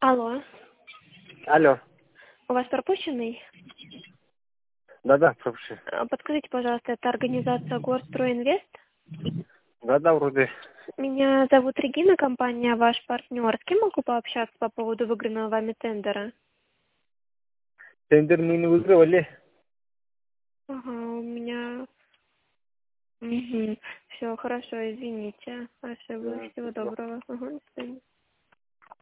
Алло, Алло. у вас пропущенный? Да-да, пропущен. Подскажите, пожалуйста, это организация Горстройинвест? Да-да, вроде. Меня зовут Регина, компания «Ваш партнер». С кем могу пообщаться по поводу выигранного вами тендера? Тендер мы не выигрывали. Ага, у меня... Все, хорошо, извините. Ошиблась. Всего доброго. Ага, до свидания.